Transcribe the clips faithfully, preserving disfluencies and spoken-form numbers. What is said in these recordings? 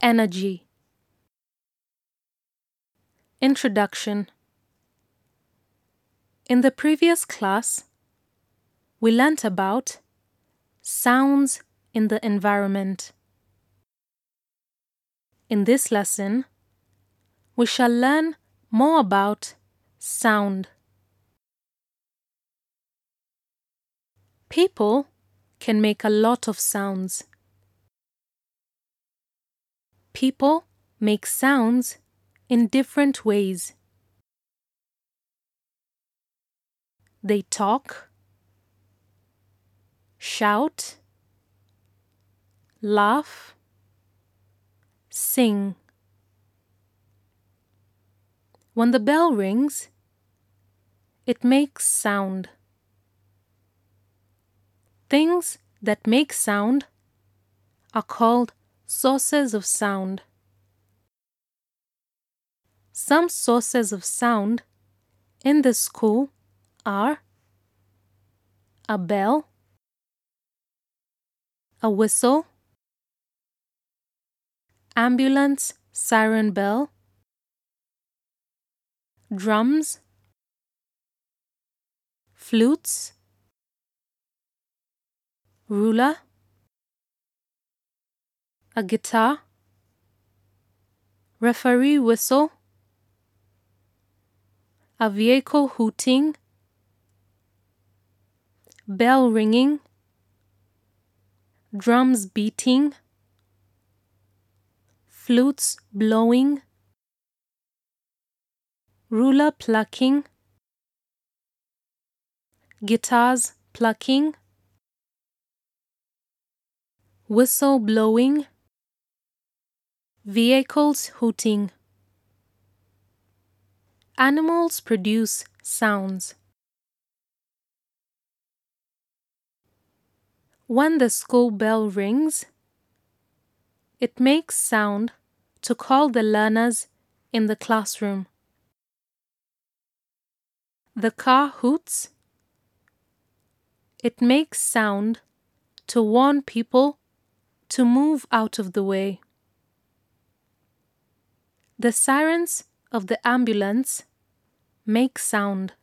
Energy. Introduction. In the previous class, we learnt about sounds in the environment. In this lesson, we shall learn more about sound. People can make a lot of sounds. People make sounds in different ways. They talk, shout, laugh, sing. When the bell rings, it makes sound. Things that make sound are called sources of sound. Some sources of sound in the school are a bell, a whistle, ambulance siren bell, drums, flutes, ruler, a guitar, referee whistle, a vehicle hooting, bell ringing, drums beating, flutes blowing, ruler plucking, guitars plucking, whistle blowing, vehicles hooting. Animals produce sounds. When the school bell rings, it makes sound to call the learners in the classroom. The car hoots. It makes sound to warn people to move out of the way. The sirens of the ambulance make sound.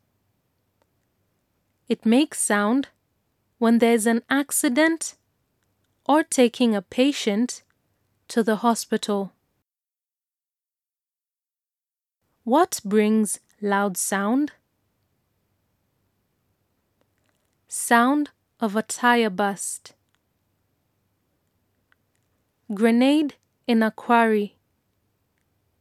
It makes sound when there's an accident or taking a patient to the hospital. What brings loud sound? Sound of a tire burst. Grenade in a quarry.